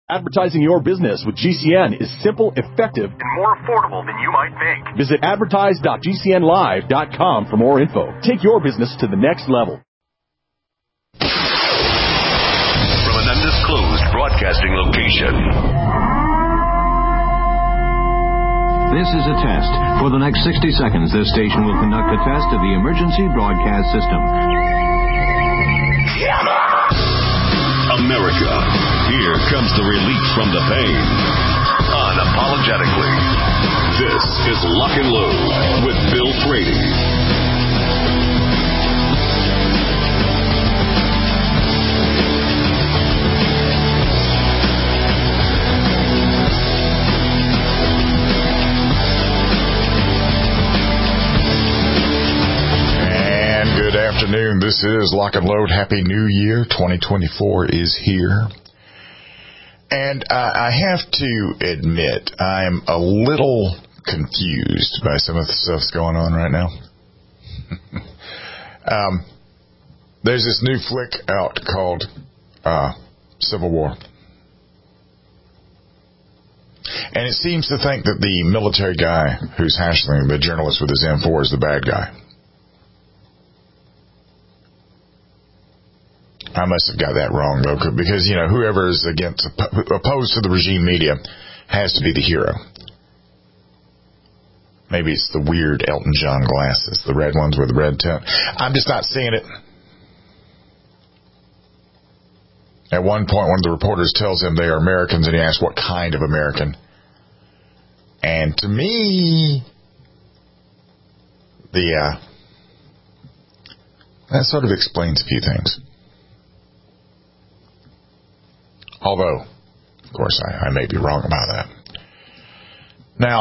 Advertising your business with GCN is simple, effective, and more affordable than you might think. Visit advertise.gcnlive.com for more info. Take your business to the next level. From an undisclosed broadcasting location. This is a test. For the next 60 seconds, this station will conduct a test of the emergency broadcast system. America, here comes the relief from the pain. Unapologetically. This is Lock and Load with Bill Frady. Good afternoon. This is Lock and Load. Happy New Year. 2024 is here. And I have to admit, I'm a little confused by some of the stuff that's going on right now. There's this new flick out called Civil War. And it seems to think that the military guy who's hassling the journalist with his M4 is the bad guy. I must have got that wrong, though, because, you know, whoever is opposed to the regime media has to be the hero. Maybe it's the weird Elton John glasses, the red ones with the red tint. I'm just not seeing it. At one point, one of the reporters tells him they are Americans, and he asks what kind of American. And to me, that sort of explains a few things. Although, of course, I may be wrong about that. Now,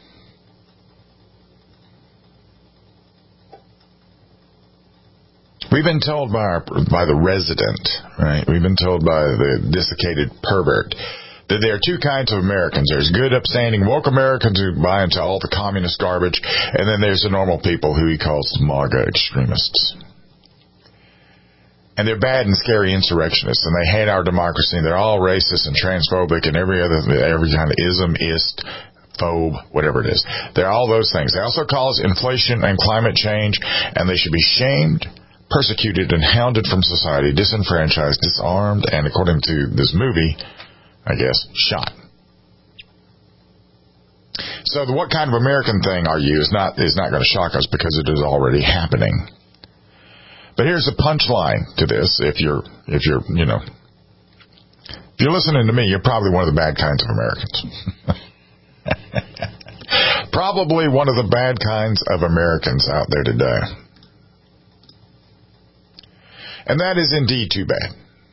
we've been told by the resident, right? We've been told by the desiccated pervert that there are two kinds of Americans. There's good, upstanding, woke Americans who buy into all the communist garbage, and then there's the normal people who he calls MAGA extremists. And they're bad and scary insurrectionists, and they hate our democracy, and they're all racist and transphobic and every kind of ism-ist, phobe, whatever it is. They're all those things. They also cause inflation and climate change, and they should be shamed, persecuted, and hounded from society, disenfranchised, disarmed, and according to this movie, I guess, shot. So the what kind of American thing are you is not going to shock us because it is already happening. But here's the punchline to this. If you're listening to me, you're probably one of the bad kinds of Americans. Probably one of the bad kinds of Americans out there today. And that is indeed too bad.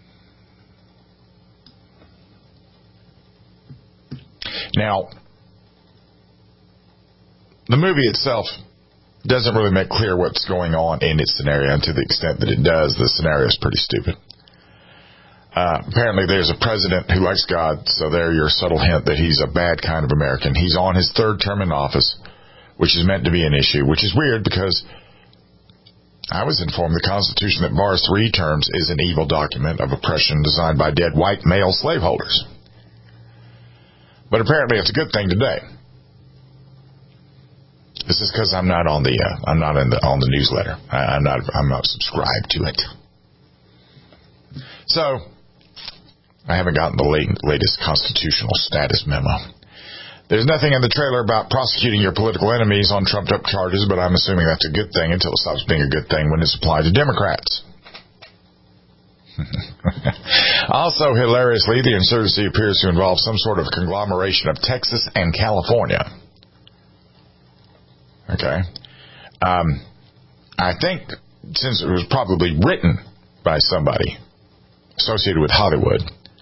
Now, the movie itself doesn't really make clear what's going on in its scenario, and to the extent that it does, the scenario is pretty stupid. Apparently there's a president who likes God, so there's your subtle hint that he's a bad kind of American. He's on his third term in office, which is meant to be an issue, which is weird because I was informed the Constitution that bars 3 terms is an evil document of oppression designed by dead white male slaveholders. But apparently it's a good thing today. This is because I'm not on the newsletter. I'm not subscribed to it. So I haven't gotten the latest constitutional status memo. There's nothing in the trailer about prosecuting your political enemies on trumped-up charges, but I'm assuming that's a good thing until it stops being a good thing when it's applied to Democrats. Also, hilariously, the insurgency appears to involve some sort of conglomeration of Texas and California. Okay. I think since it was probably written by somebody associated with Hollywood,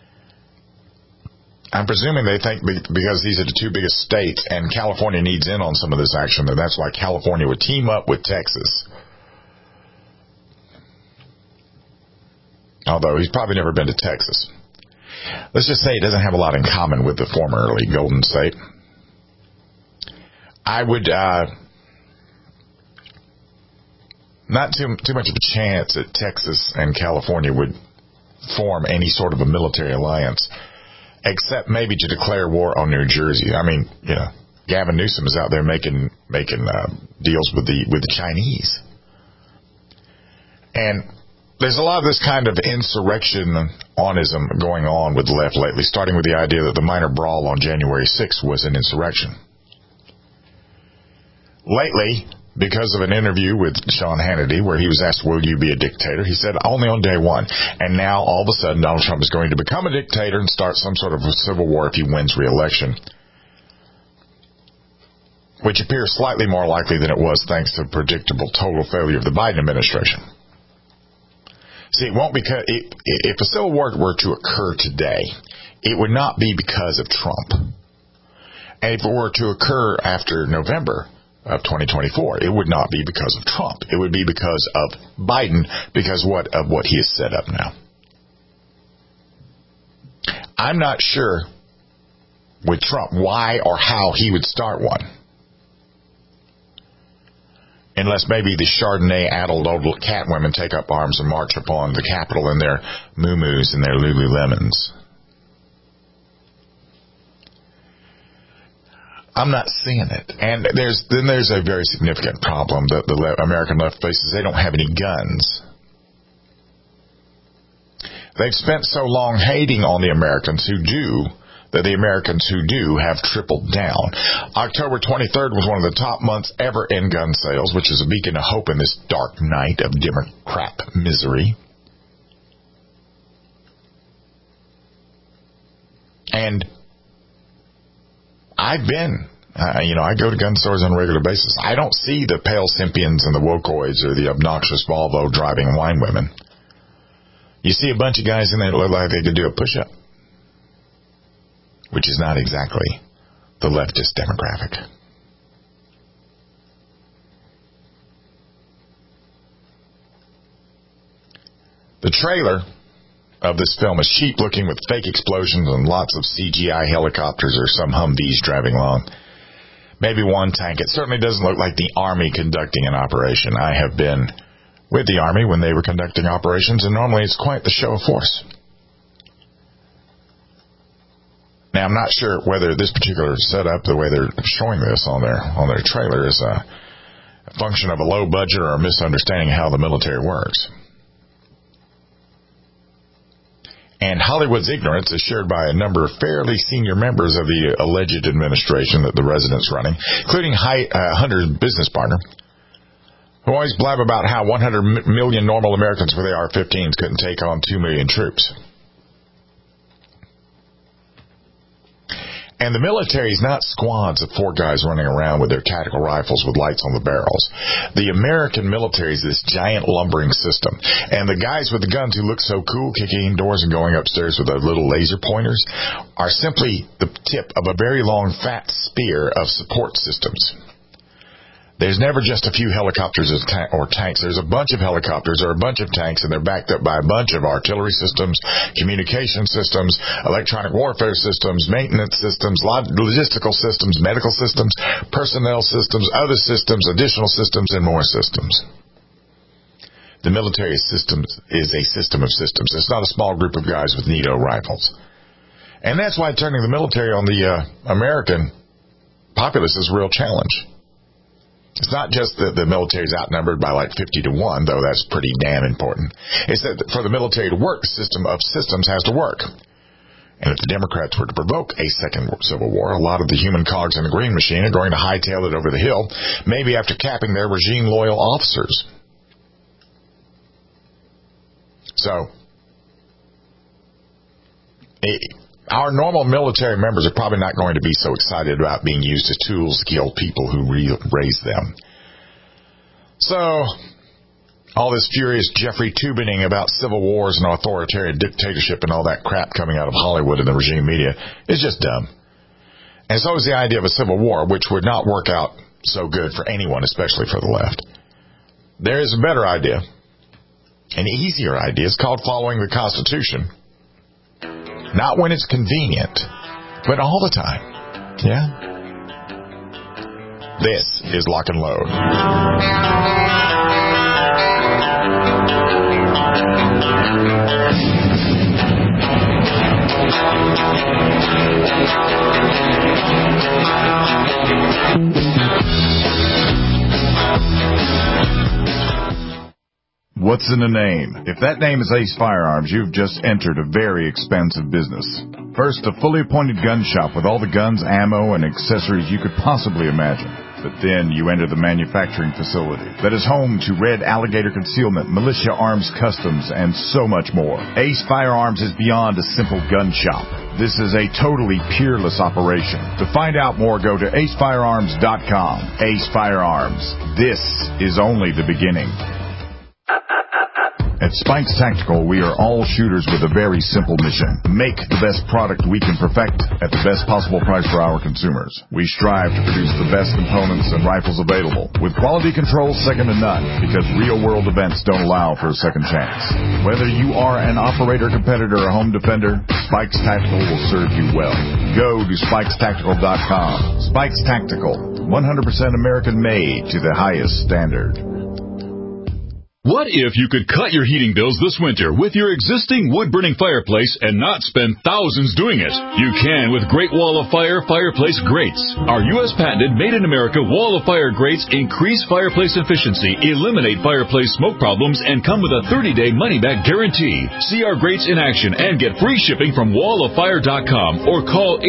I'm presuming they think because these are the 2 biggest states and California needs in on some of this action, that that's why California would team up with Texas. Although he's probably never been to Texas. Let's just say it doesn't have a lot in common with the formerly Golden State. I would not too much of a chance that Texas and California would form any sort of a military alliance. except maybe to declare war on New Jersey. I mean, Gavin Newsom is out there making deals with the Chinese. And there's a lot of this kind of insurrection-onism going on with the left lately, starting with the idea that the minor brawl on January 6th was an insurrection. Lately, because of an interview with Sean Hannity where he was asked, will you be a dictator? He said, only on day one. And now, all of a sudden, Donald Trump is going to become a dictator and start some sort of a civil war if he wins re-election, which appears slightly more likely than it was thanks to the predictable total failure of the Biden administration. See, it won't because if a civil war were to occur today, it would not be because of Trump. And if it were to occur after November of 2024, it would not be because of Trump. It would be because of Biden, because of what he has set up now. I'm not sure with Trump why or how he would start one. Unless maybe the Chardonnay-addled old cat women take up arms and march upon the Capitol in their muumuus and their Lululemons. I'm not seeing it. And there's a very significant problem that the American left faces. They don't have any guns. They've spent so long hating on the Americans who do, that the Americans who do have tripled down. October 23rd was one of the top months ever in gun sales, which is a beacon of hope in this dark night of Democrat misery. And I go to gun stores on a regular basis. I don't see the pale Simpians and the Wokoids or the obnoxious Volvo driving wine women. You see a bunch of guys in there that look like they could do a push-up, which is not exactly the leftist demographic. The trailer of this film is cheap looking with fake explosions and lots of CGI helicopters or some Humvees driving along. Maybe one tank. It certainly doesn't look like the Army conducting an operation. I have been with the Army when they were conducting operations, and normally it's quite the show of force. Now, I'm not sure whether this particular setup, the way they're showing this on their trailer, is a function of a low budget or a misunderstanding of how the military works. And Hollywood's ignorance is shared by a number of fairly senior members of the alleged administration that the president's running, including Hunter's business partner, who always blab about how 100 million normal Americans with AR-15s couldn't take on 2 million troops. And the military is not squads of 4 guys running around with their tactical rifles with lights on the barrels. The American military is this giant lumbering system. And the guys with the guns who look so cool, kicking indoors and going upstairs with their little laser pointers, are simply the tip of a very long, fat spear of support systems. There's never just a few helicopters or tanks. There's a bunch of helicopters or a bunch of tanks, and they're backed up by a bunch of artillery systems, communication systems, electronic warfare systems, maintenance systems, logistical systems, medical systems, personnel systems, other systems, additional systems, and more systems. The military is a system of systems. It's not a small group of guys with NATO rifles. And that's why turning the military on the American populace is a real challenge. It's not just that the military is outnumbered by like 50 to 1, though that's pretty damn important. It's that for the military to work, the system of systems has to work. And if the Democrats were to provoke a second civil war, a lot of the human cogs in the green machine are going to hightail it over the hill, maybe after capping their regime-loyal officers. So, our normal military members are probably not going to be so excited about being used as tools to kill people who raise them. So, all this furious Jeffrey Tubining about civil wars and authoritarian dictatorship and all that crap coming out of Hollywood and the regime media is just dumb. And so is the idea of a civil war, which would not work out so good for anyone, especially for the left. There is a better idea, an easier idea. It's called following the Constitution. Not when it's convenient, but all the time. Yeah? This is Lock and Load. What's in a name? If that name is Ace Firearms, you've just entered a very expensive business. First, a fully appointed gun shop with all the guns, ammo, and accessories you could possibly imagine. But then you enter the manufacturing facility that is home to Red Alligator Concealment, Militia Arms Customs, and so much more. Ace Firearms is beyond a simple gun shop. This is a totally peerless operation. To find out more, go to acefirearms.com. Ace Firearms. This is only the beginning. At Spikes Tactical, we are all shooters with a very simple mission. Make the best product we can perfect at the best possible price for our consumers. We strive to produce the best components and rifles available, with quality control second to none, because real-world events don't allow for a second chance. Whether you are an operator, competitor, or home defender, Spikes Tactical will serve you well. Go to SpikesTactical.com. Spikes Tactical, 100% American-made to the highest standard. What if you could cut your heating bills this winter with your existing wood-burning fireplace and not spend thousands doing it? You can with Great Wall of Fire fireplace grates. Our U.S. patented made-in-America Wall of Fire grates increase fireplace efficiency, eliminate fireplace smoke problems, and come with a 30-day money-back guarantee. See our grates in action and get free shipping from walloffire.com or call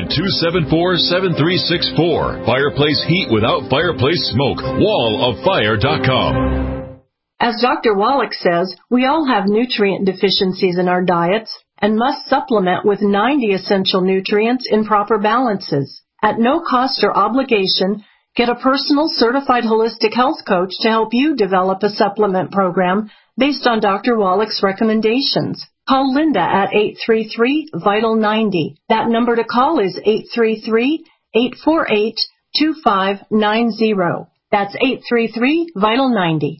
800-274-7364. Fireplace heat without fireplace smoke. walloffire.com. As Dr. Wallach says, we all have nutrient deficiencies in our diets and must supplement with 90 essential nutrients in proper balances. At no cost or obligation, get a personal certified holistic health coach to help you develop a supplement program based on Dr. Wallach's recommendations. Call Linda at 833-VITAL-90. That number to call is 833-848-2590. That's 833-VITAL-90.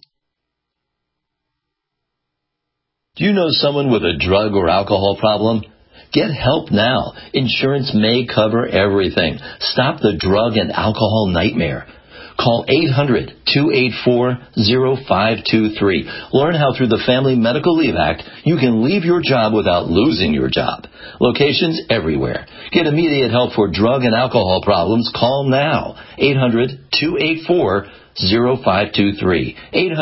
Do you know someone with a drug or alcohol problem? Get help now. Insurance may cover everything. Stop the drug and alcohol nightmare. Call 800-284-0523. Learn how through the Family Medical Leave Act you can leave your job without losing your job. Locations everywhere. Get immediate help for drug and alcohol problems. Call now. 800-284-0523.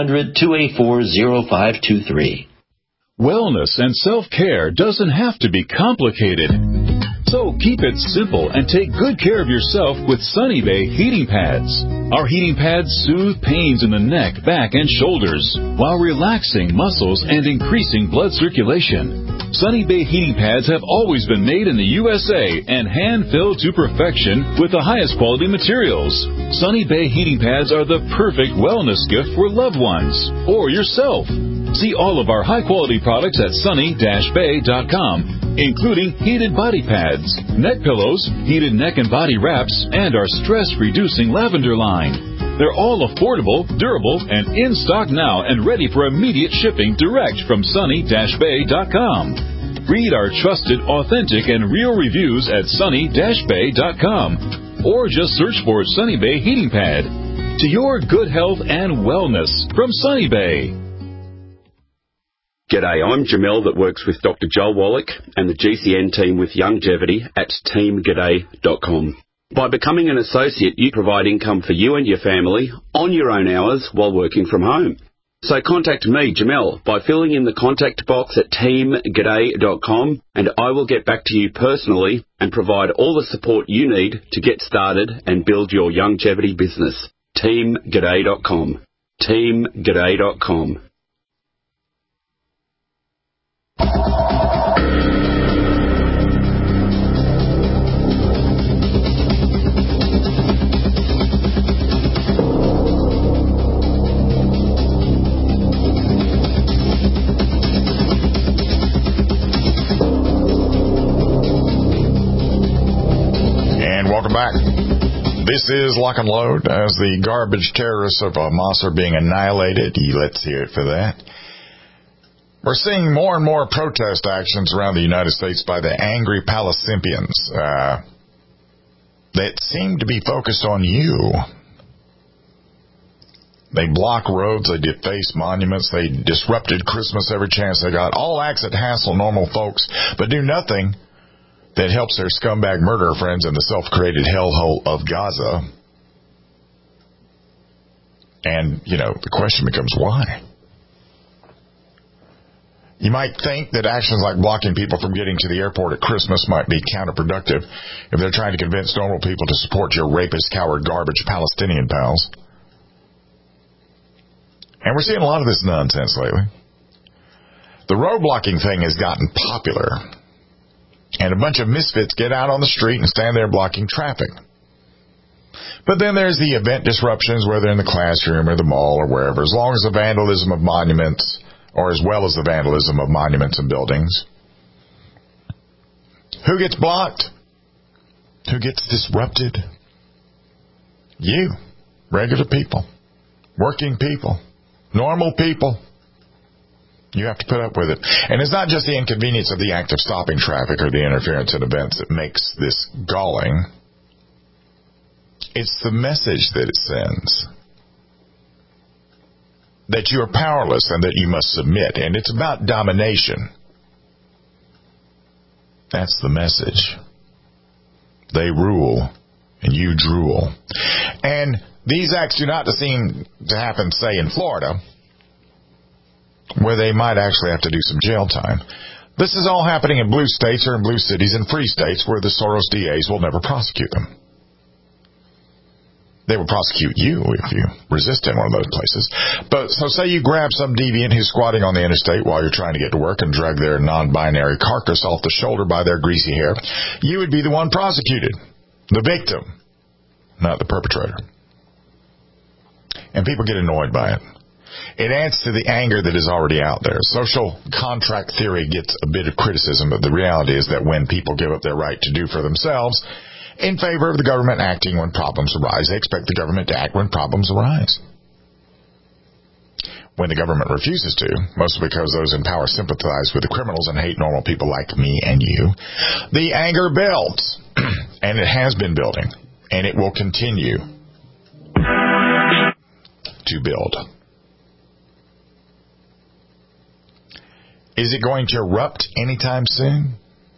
800-284-0523. Wellness and self-care doesn't have to be complicated. So keep it simple and take good care of yourself with Sunny Bay heating pads. Our heating pads soothe pains in the neck, back, and shoulders while relaxing muscles and increasing blood circulation. Sunny Bay heating pads have always been made in the USA and hand-filled to perfection with the highest quality materials. Sunny Bay heating pads are the perfect wellness gift for loved ones or yourself. See all of our high-quality products at sunny-bay.com, including heated body pads, neck pillows, heated neck and body wraps, and our stress-reducing lavender line. They're all affordable, durable, and in stock now and ready for immediate shipping direct from sunny-bay.com. Read our trusted, authentic, and real reviews at sunny-bay.com or just search for Sunny Bay Heating Pad. To your good health and wellness from Sunny Bay. G'day, I'm Jamel that works with Dr. Joel Wallach and the GCN team with Longevity at teamg'day.com. By becoming an associate, you provide income for you and your family on your own hours while working from home. So contact me, Jamel, by filling in the contact box at teamg'day.com and I will get back to you personally and provide all the support you need to get started and build your longevity business. teamg'day.com. teamg'day.com. Welcome back. This is Lock and Load as the garbage terrorists of Hamas are being annihilated. Let's hear it for that. We're seeing more and more protest actions around the United States by the angry Palestinians that seem to be focused on you. They block roads, they deface monuments, they disrupted Christmas every chance they got. All acts that hassle normal folks, but do nothing that helps their scumbag murderer friends in the self-created hellhole of Gaza. And, the question becomes why? You might think that actions like blocking people from getting to the airport at Christmas might be counterproductive if they're trying to convince normal people to support your rapist, coward, garbage Palestinian pals. And we're seeing a lot of this nonsense lately. The road-blocking thing has gotten popular, and a bunch of misfits get out on the street and stand there blocking traffic. But then there's the event disruptions, whether in the classroom or the mall or wherever, as long as the vandalism of monuments, or as well as the vandalism of monuments and buildings. Who gets blocked? Who gets disrupted? You. Regular people. Working people. Normal people. You have to put up with it. And it's not just the inconvenience of the act of stopping traffic or the interference in events that makes this galling. It's the message that it sends. That you are powerless and that you must submit. And it's about domination. That's the message. They rule and you drool. And these acts do not seem to happen, say, in Florida, where they might actually have to do some jail time. This is all happening in blue states or in blue cities and free states where the Soros DAs will never prosecute them. They will prosecute you if you resist in one of those places. But so say you grab some deviant who's squatting on the interstate while you're trying to get to work and drag their non-binary carcass off the shoulder by their greasy hair. You would be the one prosecuted. The victim, not the perpetrator. And people get annoyed by it. It adds to the anger that is already out there. Social contract theory gets a bit of criticism, but the reality is that when people give up their right to do for themselves in favor of the government acting when problems arise, they expect the government to act when problems arise. When the government refuses to, mostly because those in power sympathize with the criminals and hate normal people like me and you, the anger builds. And it has been building. And it will continue to build. Is it going to erupt anytime soon?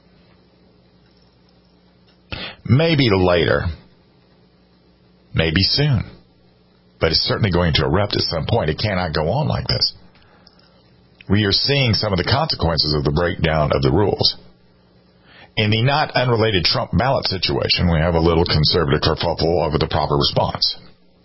Maybe later. Maybe soon. But it's certainly going to erupt at some point. It cannot go on like this. We are seeing some of the consequences of the breakdown of the rules. In the not unrelated Trump ballot situation, we have a little conservative kerfuffle over the proper response.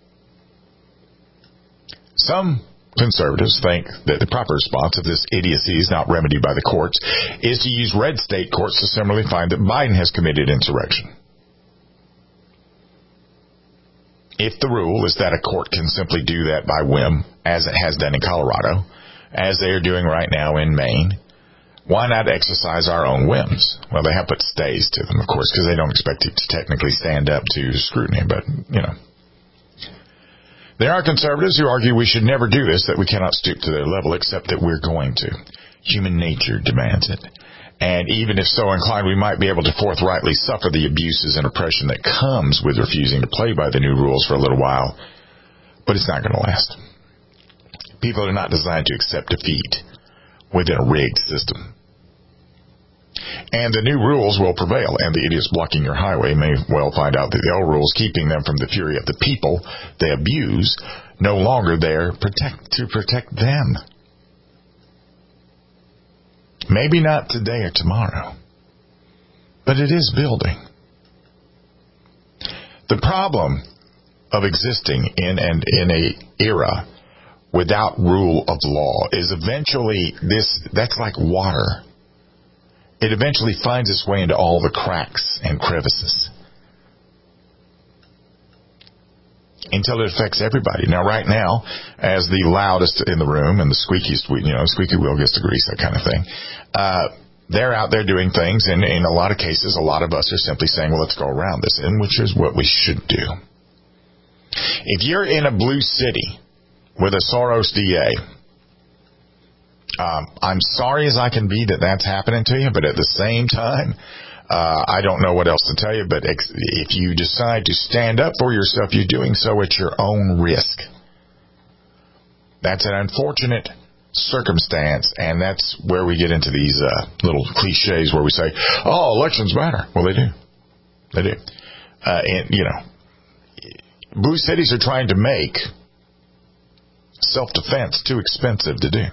Some conservatives think that the proper response, if this idiocy is not remedied by the courts, is to use red state courts to similarly find that Biden has committed insurrection. If the rule is that a court can simply do that by whim, as it has done in Colorado, as they are doing right now in Maine, why not exercise our own whims? Well, they have put stays to them, of course, because they don't expect it to technically stand up to scrutiny, but, There are conservatives who argue we should never do this, that we cannot stoop to their level, except that we're going to. Human nature demands it. And even if so inclined, we might be able to forthrightly suffer the abuses and oppression that comes with refusing to play by the new rules for a little while. But it's not going to last. People are not designed to accept defeat within a rigged system. And the new rules will prevail, and the idiots blocking your highway may well find out that the old rules keeping them from the fury of the people they abuse no longer there to protect them. Maybe not today or tomorrow, but it is building. The problem of existing in an era without rule of law is eventually that's like water. It eventually finds its way into all the cracks and crevices until it affects everybody. Now, right now, as the loudest in the room and the squeaky wheel gets the grease, that kind of thing, they're out there doing things, and in a lot of cases, a lot of us are simply saying, well, let's go around this, and which is what we should do. If you're in a blue city with a Soros DA, I'm sorry as I can be that that's happening to you, but at the same time, I don't know what else to tell you, but if you decide to stand up for yourself, you're doing so at your own risk. That's an unfortunate circumstance, and that's where we get into these little cliches where we say, "Oh, elections matter." Well, they do. They do. And blue cities are trying to make self-defense too expensive to do.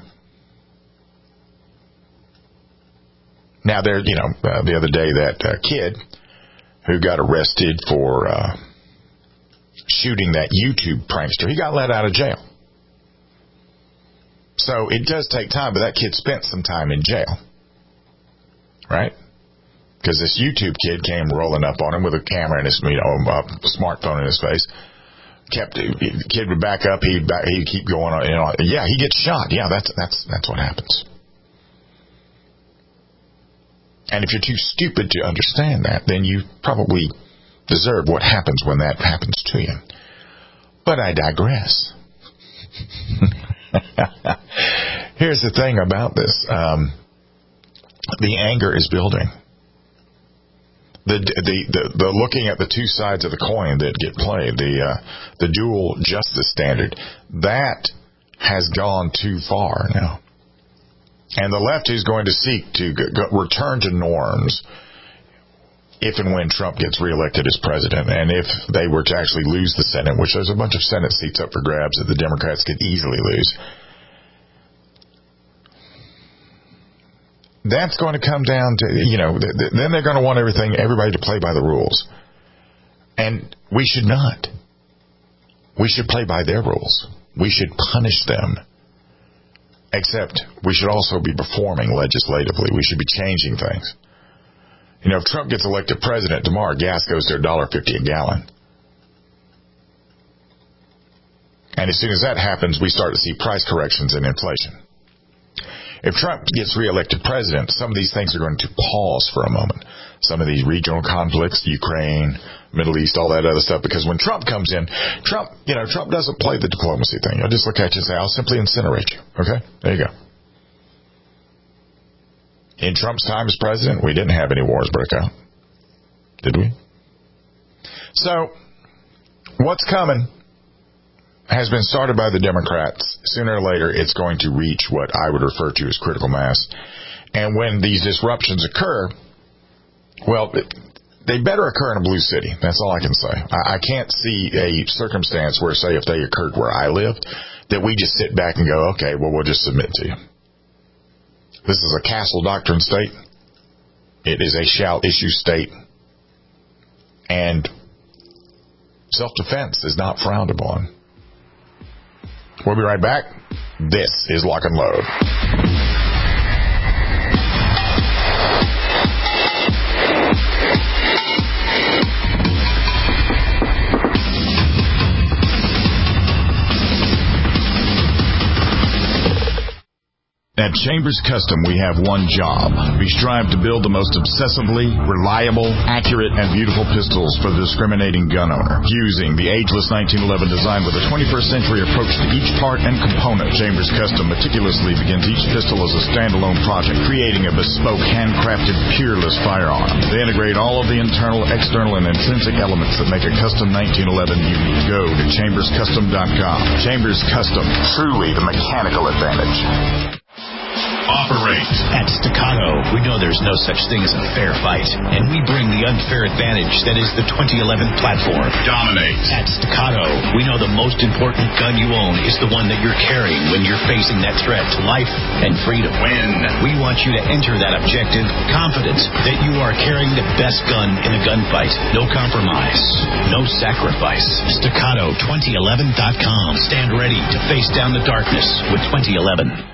Now, there, the other day, that kid who got arrested for shooting that YouTube prankster, he got let out of jail. So it does take time, but that kid spent some time in jail, right? Because this YouTube kid came rolling up on him with a camera and his, a smartphone in his face. The kid would back up, he'd keep going on. Yeah, he gets shot. Yeah, that's what happens. And if you're too stupid to understand that, then you probably deserve what happens when that happens to you. But I digress. Here's the thing about this. The anger is building. The looking at the two sides of the coin that get played, the dual justice standard, that has gone too far now. And the left is going to seek to return to norms if and when Trump gets reelected as president, and if they were to actually lose the Senate, which there's a bunch of Senate seats up for grabs that the Democrats could easily lose. That's going to come down to, then they're going to want everybody to play by the rules. And we should not. We should play by their rules. We should punish them. Except we should also be performing legislatively. We should be changing things. If Trump gets elected president tomorrow, gas goes to $1.50 a gallon. And as soon as that happens, we start to see price corrections and inflation. If Trump gets reelected president, some of these things are going to pause for a moment. Some of these regional conflicts, Ukraine, Middle East, all that other stuff. Because when Trump comes in, Trump doesn't play the diplomacy thing. He'll just look at you and say, "I'll simply incinerate you." Okay? There you go. In Trump's time as president, we didn't have any wars break out. Did we? So, what's coming has been started by the Democrats. Sooner or later, it's going to reach what I would refer to as critical mass. And when these disruptions occur, well, they better occur in a blue city. That's all I can say. I can't see a circumstance where, say, if they occurred where I live, that we just sit back and go, "Okay, well, we'll just submit to you." This is a castle doctrine state. It is a shall issue state. And self-defense is not frowned upon. We'll be right back. This is Lock and Load. At Chambers Custom, we have one job. We strive to build the most obsessively reliable, accurate, and beautiful pistols for the discriminating gun owner, using the ageless 1911 design with a 21st century approach to each part and component. Chambers Custom meticulously begins each pistol as a standalone project, creating a bespoke, handcrafted, peerless firearm. They integrate all of the internal, external, and intrinsic elements that make a custom 1911 unique. Go to chamberscustom.com. Chambers Custom, truly the mechanical advantage. Operate. At Staccato, we know there's no such thing as a fair fight, and we bring the unfair advantage that is the 2011 platform. Dominate. At Staccato, we know the most important gun you own is the one that you're carrying when you're facing that threat to life and freedom. Win. We want you to enter that objective confident that you are carrying the best gun in a gunfight. No compromise. No sacrifice. Staccato2011.com. Stand ready to face down the darkness with 2011.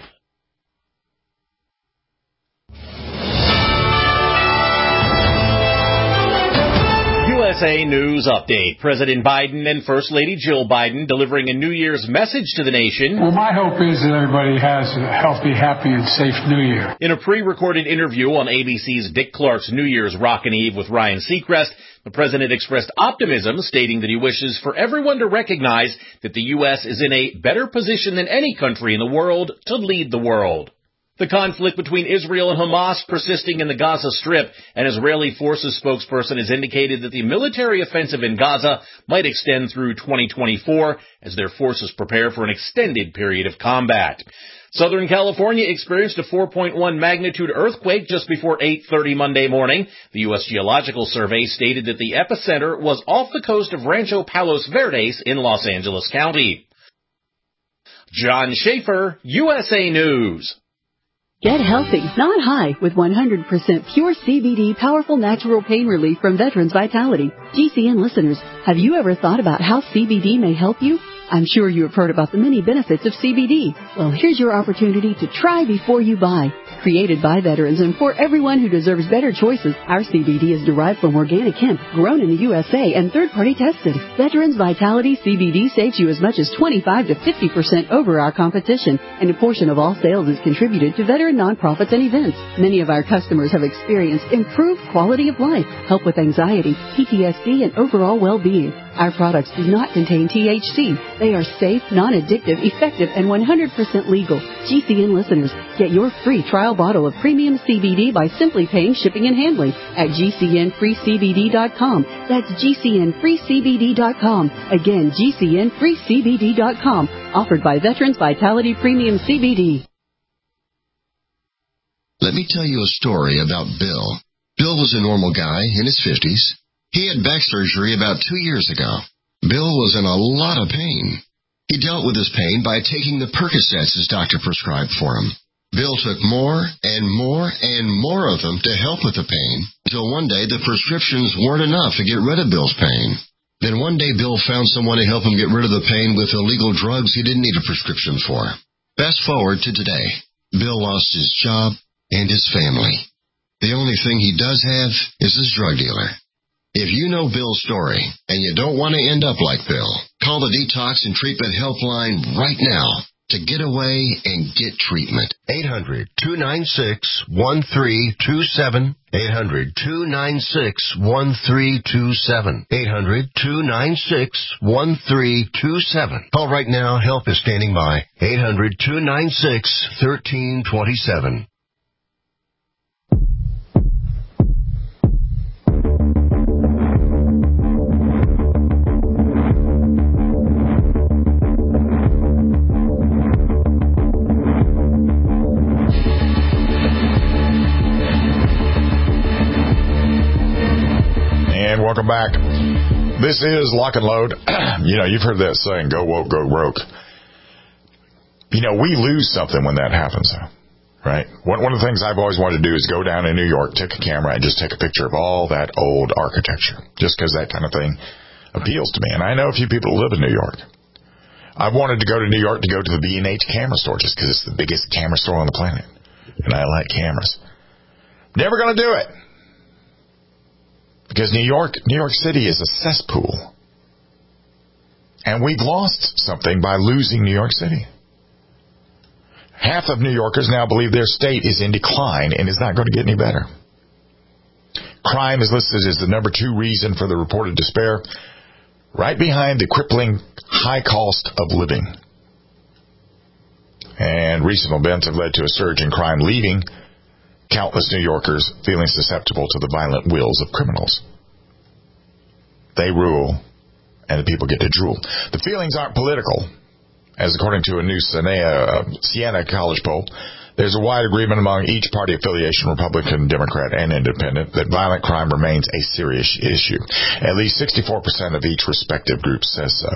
USA News Update. President Biden and First Lady Jill Biden delivering a New Year's message to the nation. Well, my hope is that everybody has a healthy, happy, and safe New Year. In a pre-recorded interview on ABC's Dick Clark's New Year's Rockin' Eve with Ryan Seacrest, the president expressed optimism, stating that he wishes for everyone to recognize that the U.S. is in a better position than any country in the world to lead the world. The conflict between Israel and Hamas persisting in the Gaza Strip. An Israeli forces spokesperson has indicated that the military offensive in Gaza might extend through 2024 as their forces prepare for an extended period of combat. Southern California experienced a 4.1 magnitude earthquake just before 8:30 Monday morning. The U.S. Geological Survey stated that the epicenter was off the coast of Rancho Palos Verdes in Los Angeles County. John Schaefer, USA News. Get healthy, not high, with 100% pure CBD powerful natural pain relief from Veterans Vitality. GCN listeners, have you ever thought about how CBD may help you? I'm sure you have heard about the many benefits of CBD. Well, here's your opportunity to try before you buy. Created by veterans and for everyone who deserves better choices, our CBD is derived from organic hemp, grown in the USA and third-party tested. Veterans Vitality CBD saves you as much as 25 to 50% over our competition, and a portion of all sales is contributed to veteran nonprofits and events. Many of our customers have experienced improved quality of life, help with anxiety, PTSD, and overall well-being. Our products do not contain THC. They are safe, non-addictive, effective, and 100% legal. GCN listeners, get your free trial bottle of premium CBD by simply paying shipping and handling at GCNFreeCBD.com. That's GCNFreeCBD.com. Again, GCNFreeCBD.com. Offered by Veterans Vitality Premium CBD. Let me tell you a story about Bill. Bill was a normal guy in his 50s. He had back surgery about 2 years ago. Bill was in a lot of pain. He dealt with his pain by taking the Percocets his doctor prescribed for him. Bill took more and more and more of them to help with the pain, until one day the prescriptions weren't enough to get rid of Bill's pain. Then one day Bill found someone to help him get rid of the pain with illegal drugs he didn't need a prescription for. Fast forward to today. Bill lost his job and his family. The only thing he does have is his drug dealer. If you know Bill's story and you don't want to end up like Bill, call the Detox and Treatment Helpline right now to get away and get treatment. 800-296-1327. 800-296-1327. 800-296-1327. Call right now. Help is standing by. 800-296-1327. Welcome back. This is Lock and Load. You've heard that saying, go woke, go broke. We lose something when that happens, right? One of the things I've always wanted to do is go down in New York, take a camera, and just take a picture of all that old architecture, just because that kind of thing appeals to me. And I know a few people who live in New York. I wanted to go to New York to go to the B&H camera store, just because it's the biggest camera store on the planet. And I like cameras. Never going to do it. Because New York City is a cesspool. And we've lost something by losing New York City. Half of New Yorkers now believe their state is in decline and is not going to get any better. Crime is listed as the number 2 reason for the reported despair, right behind the crippling high cost of living. And recent events have led to a surge in crime, leaving countless New Yorkers feeling susceptible to the violent wills of criminals. They rule, and the people get to drool. The feelings aren't political. As according to a new Siena College poll, there's a wide agreement among each party affiliation, Republican, Democrat, and Independent, that violent crime remains a serious issue. At least 64% of each respective group says so.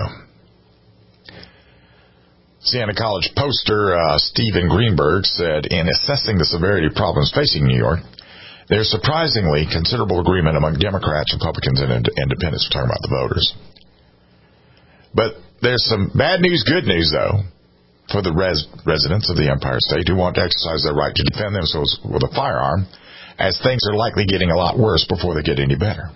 Siena College poster Stephen Greenberg said, in assessing the severity of problems facing New York, there's surprisingly considerable agreement among Democrats, Republicans, and Independents. We're talking about the voters. But there's some bad news, good news, though, for the residents of the Empire State who want to exercise their right to defend themselves with a firearm, as things are likely getting a lot worse before they get any better.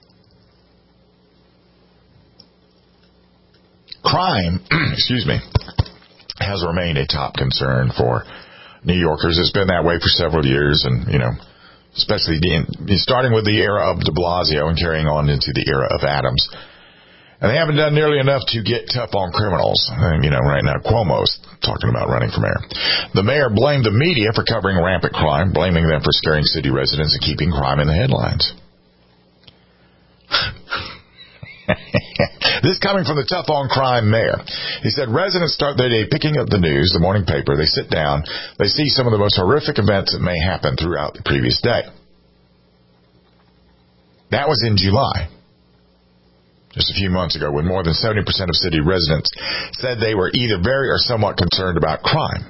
Crime, has remained a top concern for New Yorkers. It's been that way for several years, and, especially starting with the era of de Blasio and carrying on into the era of Adams. And they haven't done nearly enough to get tough on criminals. And, right now Cuomo's talking about running for mayor. The mayor blamed the media for covering rampant crime, blaming them for scaring city residents and keeping crime in the headlines. This coming from the Tough on Crime mayor. He said residents start their day picking up the news, the morning paper. They sit down. They see some of the most horrific events that may happen throughout the previous day. That was in July, just a few months ago, when more than 70% of city residents said they were either very or somewhat concerned about crime.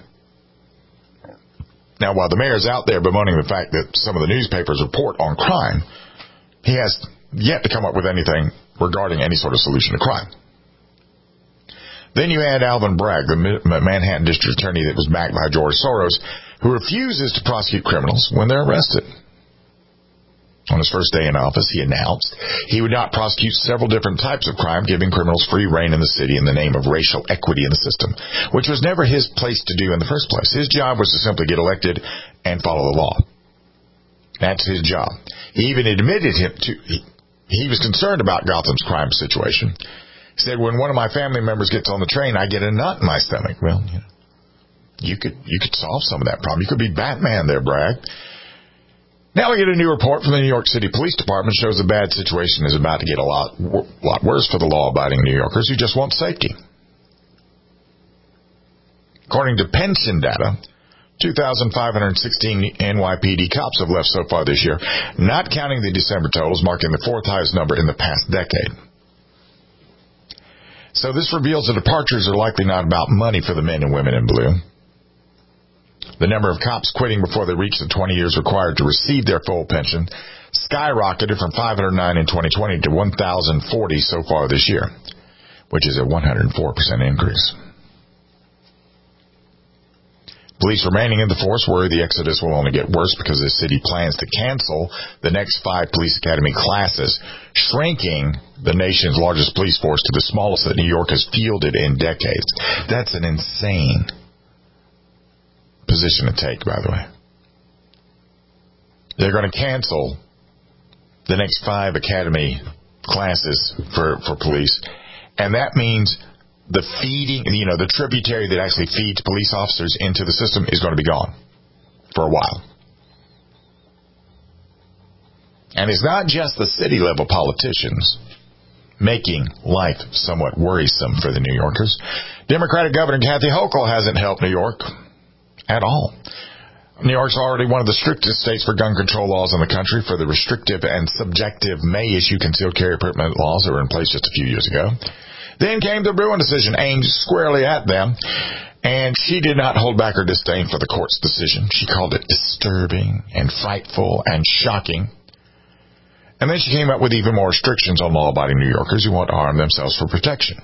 Now, while the mayor's out there bemoaning the fact that some of the newspapers report on crime, he has yet to come up with anything regarding any sort of solution to crime. Then you add Alvin Bragg, the Manhattan district attorney that was backed by George Soros, who refuses to prosecute criminals when they're arrested. On his first day in office, he announced he would not prosecute several different types of crime, giving criminals free rein in the city in the name of racial equity in the system, which was never his place to do in the first place. His job was to simply get elected and follow the law. That's his job. He even admitted he was concerned about Gotham's crime situation. He said, when one of my family members gets on the train, I get a knot in my stomach. Well, you could solve some of that problem. You could be Batman there, Bragg. Now we get a new report from the New York City Police Department shows the bad situation is about to get a lot worse for the law-abiding New Yorkers who just want safety. According to pension data, 2,516 NYPD cops have left so far this year, not counting the December totals, marking the fourth highest number in the past decade. So this reveals the departures are likely not about money for the men and women in blue. The number of cops quitting before they reach the 20 years required to receive their full pension skyrocketed from 509 in 2020 to 1,040 so far this year, which is a 104% increase. Police remaining in the force worry the exodus will only get worse because the city plans to cancel the next 5 police academy classes, shrinking the nation's largest police force to the smallest that New York has fielded in decades. That's an insane position to take, by the way. They're going to cancel the next 5 academy classes for police, and that means the feeding, the tributary that actually feeds police officers into the system is going to be gone for a while. And it's not just the city level politicians making life somewhat worrisome for the New Yorkers. Democratic Governor Kathy Hochul hasn't helped New York at all. New York's already one of the strictest states for gun control laws in the country. For the restrictive and subjective may issue concealed carry permit laws that were in place just a few years ago. Then came the Bruen decision aimed squarely at them, and she did not hold back her disdain for the court's decision. She called it disturbing and frightful and shocking. And then she came up with even more restrictions on law-abiding New Yorkers who want to arm themselves for protection.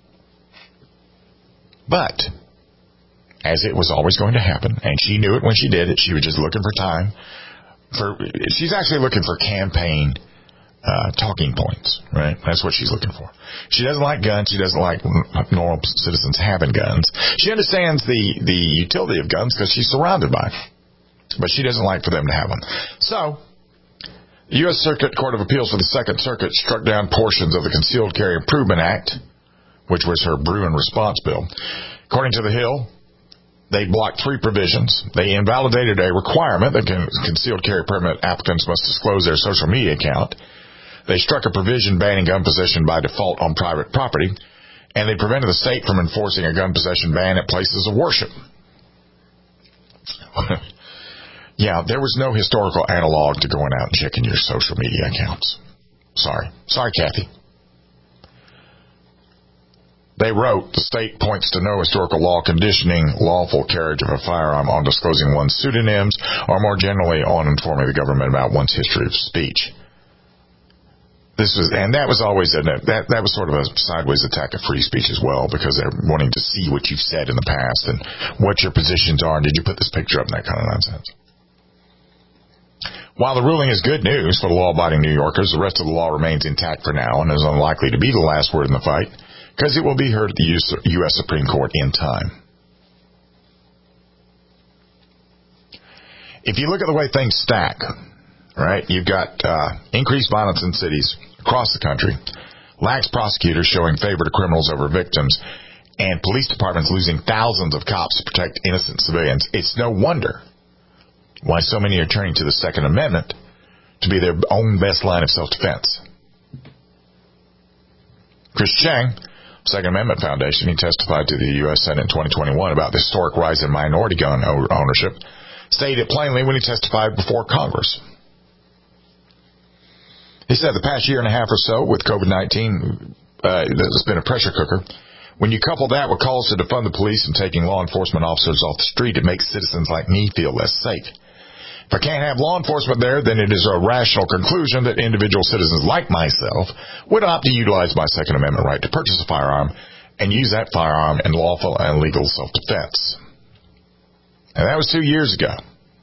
But as it was always going to happen, and she knew it when she did it, she was just looking for time. She's actually looking for campaign talking points, right? That's what she's looking for. She doesn't like guns. She doesn't like normal citizens having guns. She understands the utility of guns because she's surrounded by them. But she doesn't like for them to have them. So, the U.S. Circuit Court of Appeals for the Second Circuit struck down portions of the Concealed Carry Improvement Act, which was her Bruen response bill. According to the Hill, they blocked 3 provisions. They invalidated a requirement that concealed carry permit applicants must disclose their social media account. They struck a provision banning gun possession by default on private property, and they prevented the state from enforcing a gun possession ban at places of worship. Yeah, there was no historical analog to going out and checking your social media accounts. Sorry, Kathy. They wrote, the state points to no historical law conditioning lawful carriage of a firearm on disclosing one's pseudonyms or more generally on informing the government about one's history of speech. That was always that was sort of a sideways attack of free speech as well, because they're wanting to see what you've said in the past and what your positions are, and did you put this picture up, and that kind of nonsense. While the ruling is good news for the law-abiding New Yorkers, the rest of the law remains intact for now and is unlikely to be the last word in the fight, because it will be heard at the U.S. Supreme Court in time. If you look at the way things stack, right, you've got increased violence in cities across the country, lax prosecutors showing favor to criminals over victims, and police departments losing thousands of cops to protect innocent civilians. It's no wonder why so many are turning to the Second Amendment to be their own best line of self-defense. Chris Cheng, Second Amendment Foundation, he testified to the U.S. Senate in 2021 about the historic rise in minority gun ownership, stated it plainly when he testified before Congress. He said the past year and a half or so with COVID-19, there's been a pressure cooker. When you couple that with calls to defund the police and taking law enforcement officers off the street, it makes citizens like me feel less safe. If I can't have law enforcement there, then it is a rational conclusion that individual citizens like myself would opt to utilize my Second Amendment right to purchase a firearm and use that firearm in lawful and legal self-defense. And that was 2 years ago.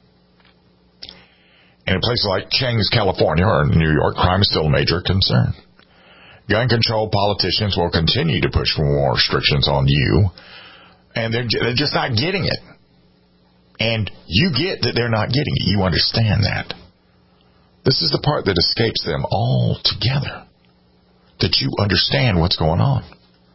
In places like Cheng's, California, or New York, crime is still a major concern. Gun control politicians will continue to push for more restrictions on you, and they're just not getting it. And you get that they're not getting it. You understand that. This is the part that escapes them altogether, that you understand what's going on.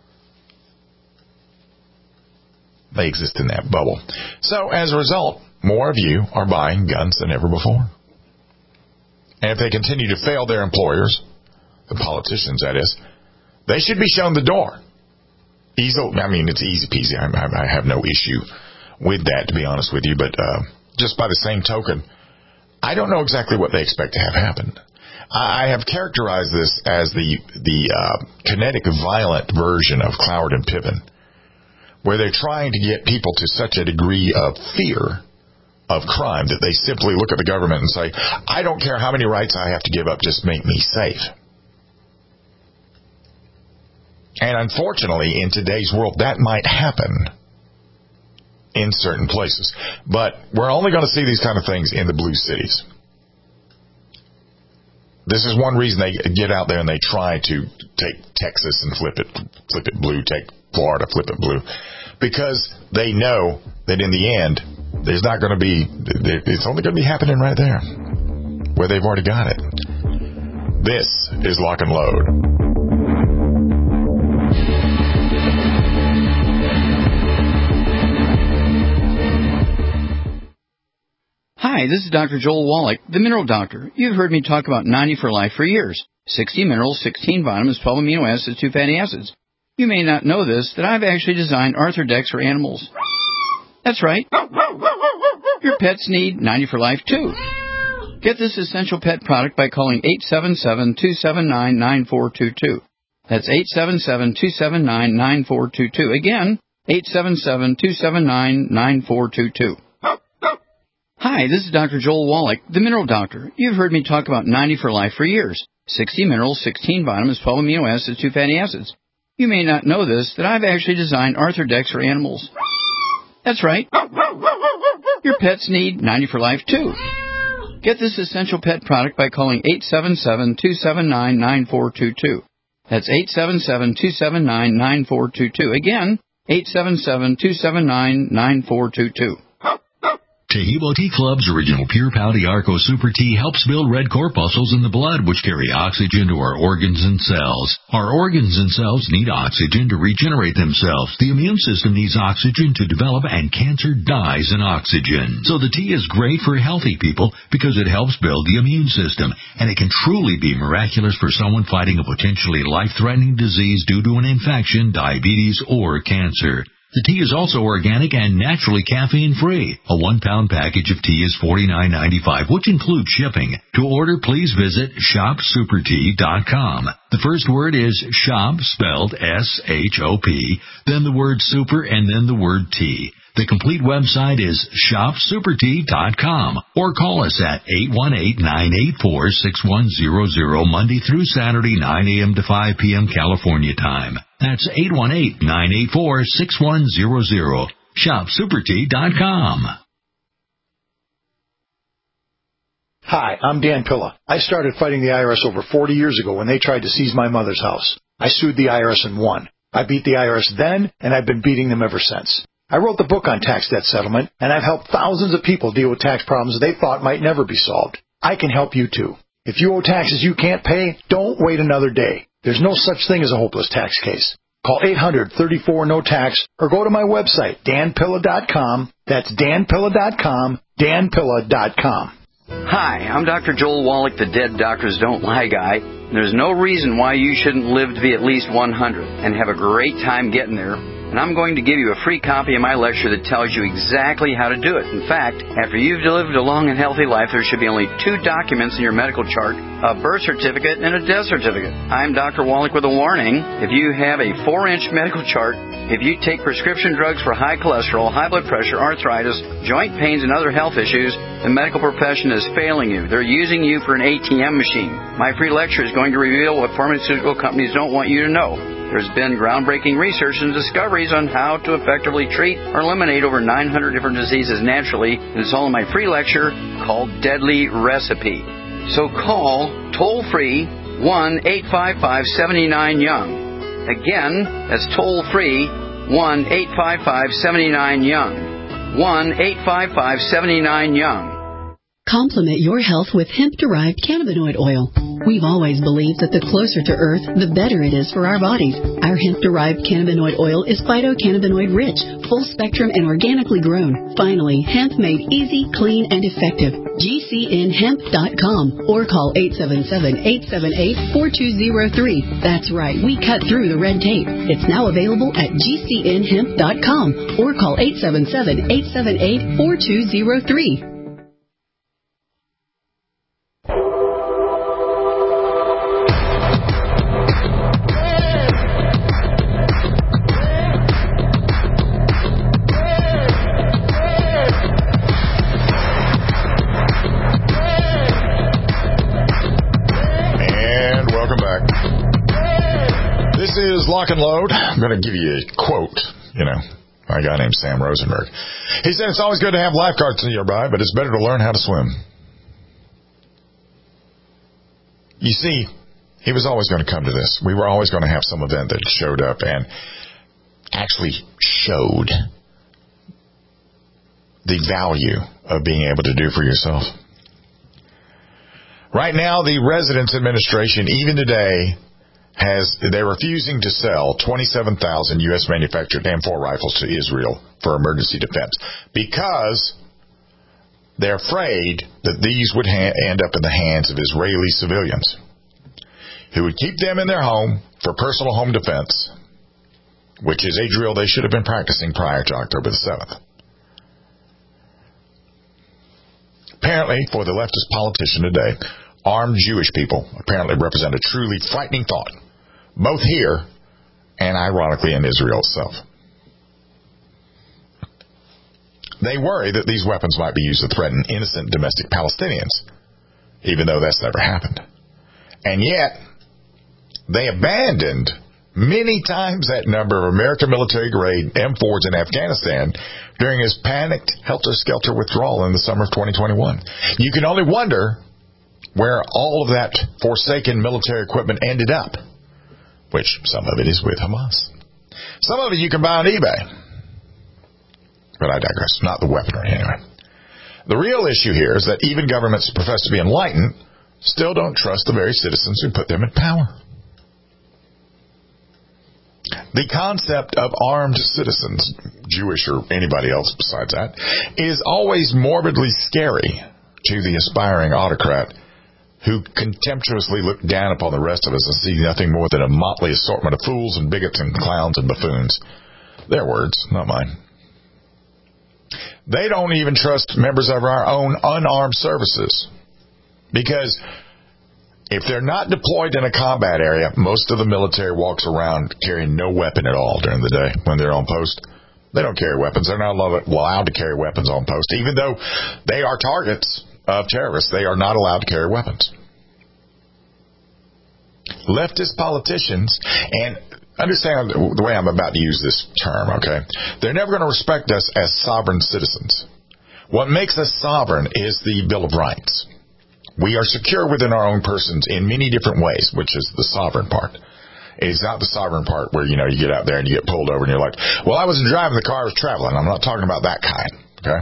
They exist in that bubble. So, as a result, more of you are buying guns than ever before. And if they continue to fail their employers, the politicians, that is, they should be shown the door. It's easy peasy. I have no issue with that, to be honest with you. But just by the same token, I don't know exactly what they expect to have happen. I have characterized this as the kinetic, violent version of Cloward and Piven, where they're trying to get people to such a degree of fear of crime that they simply look at the government and say, I don't care how many rights I have to give up, just make me safe. And unfortunately, in today's world, that might happen in certain places. But we're only going to see these kind of things in the blue cities. This is one reason they get out there and they try to take Texas and flip it blue, take Florida, flip it blue, because they know that in the end, it's only going to be happening right there where they've already got it. This is Lock and Load. Hi, this is Dr. Joel Wallach, the Mineral Doctor. You've heard me talk about 90 for Life for years. 60 minerals, 16 vitamins, 12 amino acids, 2 fatty acids. You may not know this, that I've actually designed Arthrodex for animals. That's right. Your pets need 90 for Life, too. Get this essential pet product by calling 877-279-9422. That's 877-279-9422. Again, 877-279-9422. Hi, this is Dr. Joel Wallach, the Mineral Doctor. You've heard me talk about 90 for Life for years. 60 minerals, 16 vitamins, 12 amino acids, 2 fatty acids. You may not know this, that I've actually designed Arthrodex for animals. That's right. Your pets need 90 for Life, too. Get this essential pet product by calling 877-279-9422. That's 877-279-9422. Again, 877-279-9422. Tahibo Tea Club's original Pure Pau Arco Super Tea helps build red corpuscles in the blood, which carry oxygen to our organs and cells. Our organs and cells need oxygen to regenerate themselves. The immune system needs oxygen to develop, and cancer dies in oxygen. So the tea is great for healthy people because it helps build the immune system, and it can truly be miraculous for someone fighting a potentially life-threatening disease due to an infection, diabetes, or cancer. The tea is also organic and naturally caffeine-free. A 1-pound package of tea is $49.95, which includes shipping. To order, please visit shopsupertea.com. The first word is shop, spelled S-H-O-P, then the word super, and then the word tea. The complete website is shopsupertea.com, or call us at 818-984-6100 Monday through Saturday, 9 a.m. to 5 p.m. California time. That's 818-984-6100. shopsupertea.com. Hi, I'm Dan Pilla. I started fighting the IRS over 40 years ago when they tried to seize my mother's house. I sued the IRS and won. I beat the IRS then, and I've been beating them ever since. I wrote the book on tax debt settlement, and I've helped thousands of people deal with tax problems they thought might never be solved. I can help you too. If you owe taxes you can't pay, don't wait another day. There's no such thing as a hopeless tax case. Call 800-34-NO-TAX or go to my website, danpilla.com. That's danpilla.com, danpilla.com. Hi, I'm Dr. Joel Wallach, the Dead Doctors Don't Lie guy. There's no reason why you shouldn't live to be at least 100 and have a great time getting there. And I'm going to give you a free copy of my lecture that tells you exactly how to do it. In fact, after you've lived a long and healthy life, there should be only 2 documents in your medical chart, a birth certificate and a death certificate. I'm Dr. Wallach with a warning. If you have a 4-inch medical chart, if you take prescription drugs for high cholesterol, high blood pressure, arthritis, joint pains, and other health issues, the medical profession is failing you. They're using you for an ATM machine. My free lecture is going to reveal what pharmaceutical companies don't want you to know. There's been groundbreaking research and discoveries on how to effectively treat or eliminate over 900 different diseases naturally. And it's all in my free lecture called Deadly Recipe. So call toll-free 1-855-79-YOUNG. Again, that's toll-free 1-855-79-YOUNG. 1-855-79-YOUNG. Complement your health with hemp-derived cannabinoid oil. We've always believed that the closer to Earth, the better it is for our bodies. Our hemp-derived cannabinoid oil is phytocannabinoid-rich, full-spectrum, and organically grown. Finally, hemp made easy, clean, and effective. GCNhemp.com or call 877-878-4203. That's right, we cut through the red tape. It's now available at GCNhemp.com or call 877-878-4203. Lock and Load. I'm going to give you a quote, my guy named Sam Rosenberg. He said, it's always good to have lifeguards nearby, but it's better to learn how to swim. You see, he was always going to come to this. We were always going to have some event that showed up and actually showed the value of being able to do for yourself. Right now, the Residence Administration, even today, they're refusing to sell 27,000 U.S. manufactured M4 rifles to Israel for emergency defense because they're afraid that these would end up in the hands of Israeli civilians who would keep them in their home for personal home defense, which is a drill they should have been practicing prior to October the 7th. Apparently, for the leftist politician today, armed Jewish people apparently represent a truly frightening thought, both here and, ironically, in Israel itself. They worry that these weapons might be used to threaten innocent domestic Palestinians, even though that's never happened. And yet, they abandoned many times that number of American military-grade M4s in Afghanistan during his panicked, helter-skelter withdrawal in the summer of 2021. You can only wonder where all of that forsaken military equipment ended up, which some of it is with Hamas. Some of it you can buy on eBay. But I digress. Not the weaponry, anyway. The real issue here is that even governments who profess to be enlightened still don't trust the very citizens who put them in power. The concept of armed citizens, Jewish or anybody else besides that, is always morbidly scary to the aspiring autocrat who contemptuously look down upon the rest of us and see nothing more than a motley assortment of fools and bigots and clowns and buffoons. Their words, not mine. They don't even trust members of our own unarmed services because if they're not deployed in a combat area, most of the military walks around carrying no weapon at all during the day when they're on post. They don't carry weapons. They're not allowed to carry weapons on post. Even though they are targets of terrorists, they are not allowed to carry weapons. Leftist politicians, and understand the way I'm about to use this term, okay? They're never going to respect us as sovereign citizens. What makes us sovereign is the Bill of Rights. We are secure within our own persons in many different ways, which is the sovereign part. It's not the sovereign part where, you get out there and you get pulled over and you're like, well, I wasn't driving the car, I was traveling. I'm not talking about that kind, okay?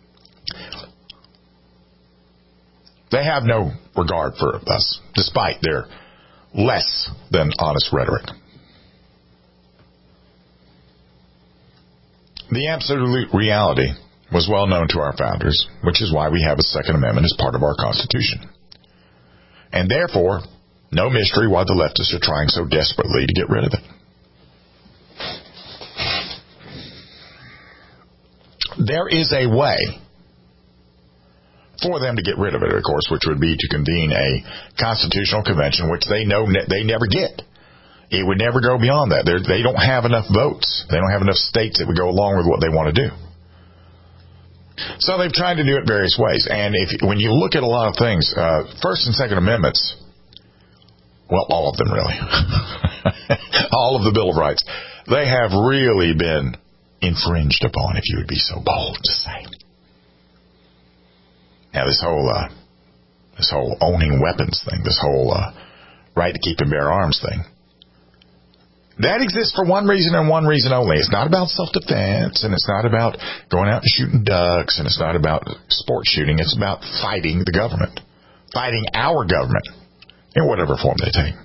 They have no regard for us, despite their less than honest rhetoric. The absolute reality was well known to our founders, which is why we have a Second Amendment as part of our Constitution. And therefore, no mystery why the leftists are trying so desperately to get rid of it. There is a way for them to get rid of it, of course, which would be to convene a constitutional convention, which they know they never get. It would never go beyond that. They don't have enough votes. They don't have enough states that would go along with what they want to do. So they've tried to do it various ways. And when you look at a lot of things, First and Second Amendments, well, all of them really, all of the Bill of Rights, they have really been infringed upon, if you would be so bold to say. Now, this whole owning weapons thing, this whole right to keep and bear arms thing, that exists for one reason and one reason only. It's not about self-defense, and it's not about going out and shooting ducks, and it's not about sport shooting. It's about fighting the government, fighting our government in whatever form they take.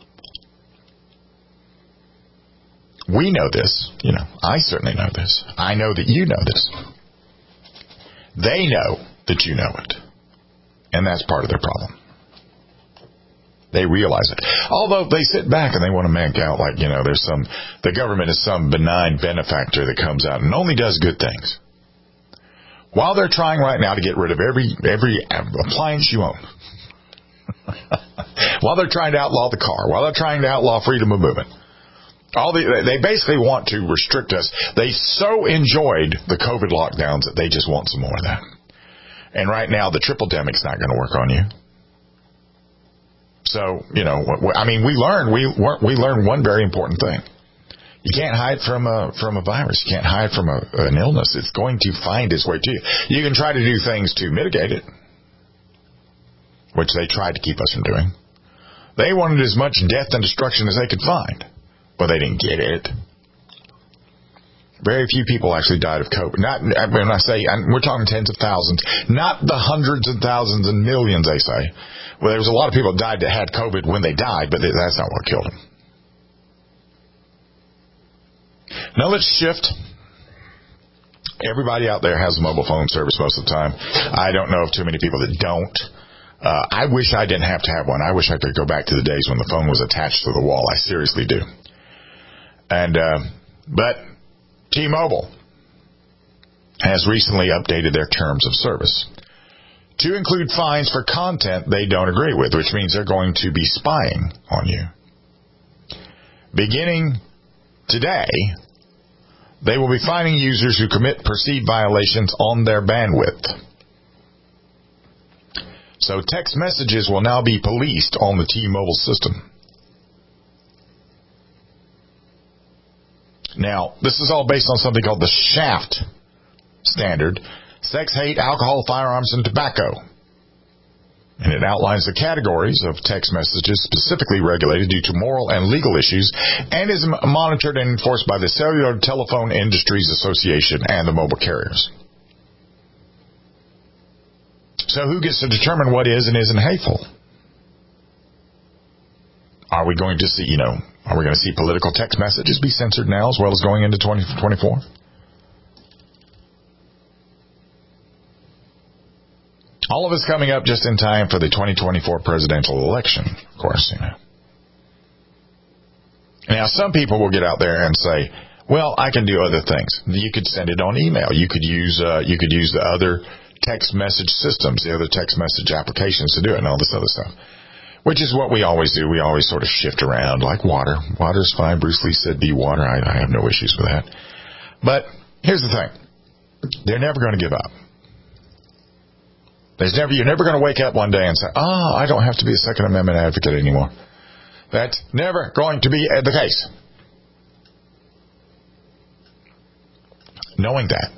We know this. I certainly know this. I know that you know this. They know that you know it. And that's part of their problem. They realize it. Although they sit back and they want to make out like, the government is some benign benefactor that comes out and only does good things. While they're trying right now to get rid of every appliance you own. While they're trying to outlaw the car. While they're trying to outlaw freedom of movement. They basically want to restrict us. They so enjoyed the COVID lockdowns that they just want some more of that. And right now, the triple-demic's not going to work on you. So, we learned one very important thing. You can't hide from a virus. You can't hide from an illness. It's going to find its way to you. You can try to do things to mitigate it, which they tried to keep us from doing. They wanted as much death and destruction as they could find, but they didn't get it. Very few people actually died of COVID. When I say, we're talking tens of thousands, not the hundreds of thousands and millions, they say. Well, there was a lot of people that died that had COVID when they died, but that's not what killed them. Now let's shift. Everybody out there has a mobile phone service most of the time. I don't know of too many people that don't. I wish I didn't have to have one. I wish I could go back to the days when the phone was attached to the wall. I seriously do. But T-Mobile has recently updated their terms of service to include fines for content they don't agree with, which means they're going to be spying on you. Beginning today, they will be fining users who commit perceived violations on their bandwidth. So text messages will now be policed on the T-Mobile system. Now, this is all based on something called the SHAFT standard: sex, hate, alcohol, firearms, and tobacco. And it outlines the categories of text messages specifically regulated due to moral and legal issues, and is monitored and enforced by the Cellular Telephone Industries Association and the mobile carriers. So who gets to determine what is and isn't hateful? Are we going to see, are we going to see political text messages be censored now as well as going into 2024? All of it's coming up just in time for the 2024 presidential election, of course, Now, some people will get out there and say, well, I can do other things. You could send it on email. You could use the other text message systems, the other text message applications to do it and all this other stuff. Which is what we always do. We always sort of shift around like water. Water's fine. Bruce Lee said be water. I have no issues with that. But here's the thing. They're never going to give up. You're never going to wake up one day and say, I don't have to be a Second Amendment advocate anymore. That's never going to be the case. Knowing that.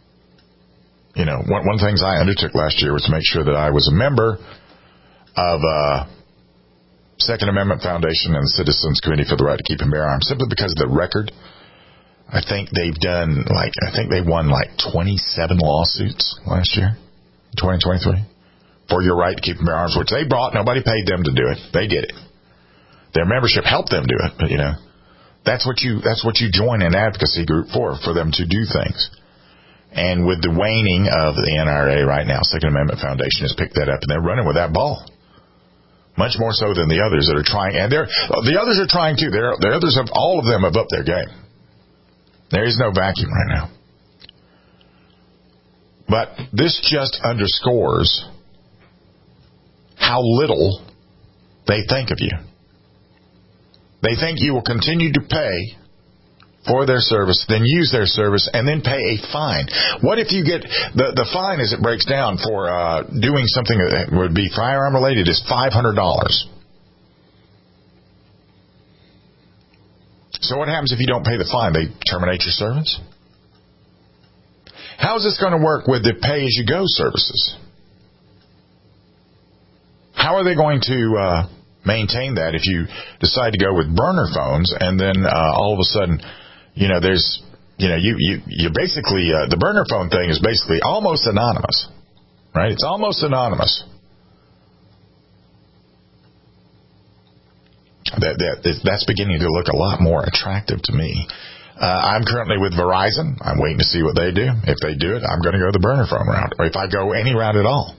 One of the things I undertook last year was to make sure that I was a member of Second Amendment Foundation and the Citizens Committee for the Right to Keep and Bear Arms, simply because of the record. I think they won 27 lawsuits last year, 2023, for your right to keep and bear arms, which they brought. Nobody paid them to do it. They did it. Their membership helped them do it, but that's what you join an advocacy group for them to do things. And with the waning of the NRA right now, Second Amendment Foundation has picked that up, and they're running with that ball. Much more so than the others that are trying. And the others are trying, too. The others, all of them have upped their game. There is no vacuum right now. But this just underscores how little they think of you. They think you will continue to pay for their service, then use their service, and then pay a fine. What if you get the fine as it breaks down for doing something that would be firearm related is $500. So what happens if you don't pay the fine? They terminate your service? How is this going to work with the pay-as-you-go services? How are they going to maintain that if you decide to go with burner phones and then all of a sudden, there's, you're basically, the burner phone thing is basically almost anonymous, right? It's almost anonymous. That's beginning to look a lot more attractive to me. I'm currently with Verizon. I'm waiting to see what they do. If they do it, I'm going to go the burner phone route, or if I go any route at all.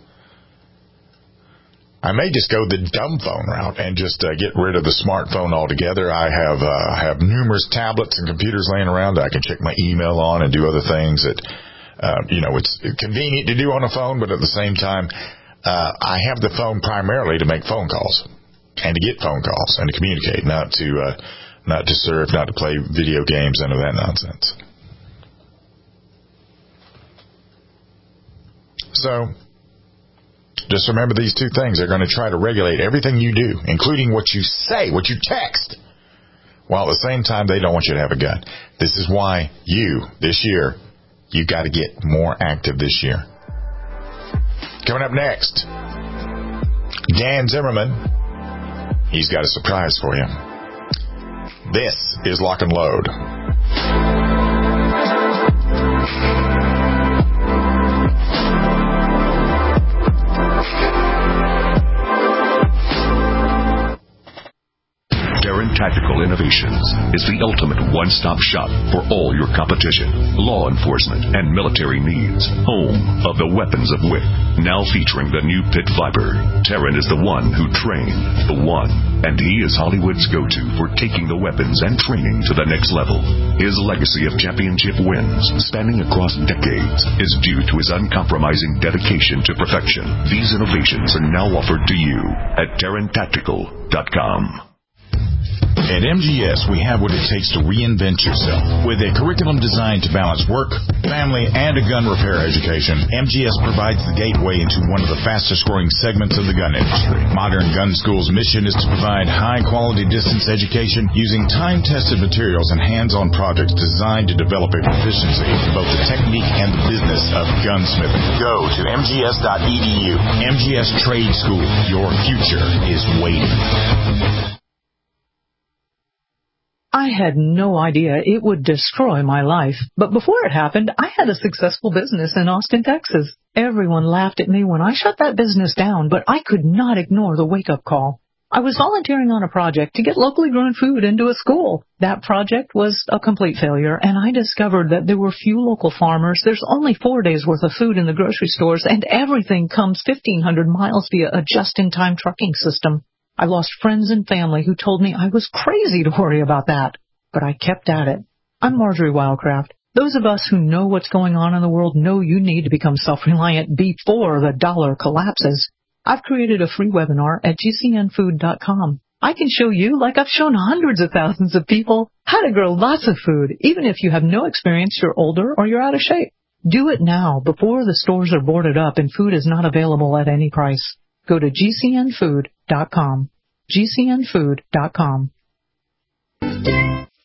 I may just go the dumb phone route and just get rid of the smartphone altogether. I have numerous tablets and computers laying around that I can check my email on and do other things that, it's convenient to do on a phone, but at the same time, I have the phone primarily to make phone calls and to get phone calls and to communicate, not to surf, not to play video games, none of that nonsense. So, just remember these two things. They're going to try to regulate everything you do, including what you say, what you text, while at the same time they don't want you to have a gun. This is why this year, you got to get more active this year. Coming up next, Dan Zimmerman. He's got a surprise for you. This is Lock and Load. Darren Tactical Innovations is the ultimate one-stop shop for all your competition, law enforcement, and military needs. Home of the weapons of wit. Now featuring the new Pit Viper. Darren is the one who trained the one, and he is Hollywood's go-to for taking the weapons and training to the next level. His legacy of championship wins, spanning across decades, is due to his uncompromising dedication to perfection. These innovations are now offered to you at DarrenTactical.com. At MGS, we have what it takes to reinvent yourself. With a curriculum designed to balance work, family, and a gun repair education, MGS provides the gateway into one of the fastest-growing segments of the gun industry. Modern Gun School's mission is to provide high-quality distance education using time-tested materials and hands-on projects designed to develop a proficiency in both the technique and the business of gunsmithing. Go to mgs.edu. MGS Trade School. Your future is waiting. I had no idea it would destroy my life, but before it happened, I had a successful business in Austin, Texas. Everyone laughed at me when I shut that business down, but I could not ignore the wake-up call. I was volunteering on a project to get locally grown food into a school. That project was a complete failure, and I discovered that there were few local farmers. There's only 4 days' worth of food in the grocery stores, and everything comes 1,500 miles via a just-in-time trucking system. I lost friends and family who told me I was crazy to worry about that, but I kept at it. I'm Marjorie Wildcraft. Those of us who know what's going on in the world know you need to become self-reliant before the dollar collapses. I've created a free webinar at gcnfood.com. I can show you, like I've shown hundreds of thousands of people, how to grow lots of food, even if you have no experience, you're older, or you're out of shape. Do it now, before the stores are boarded up and food is not available at any price. Go to gcnfood.com. gcnfood.com.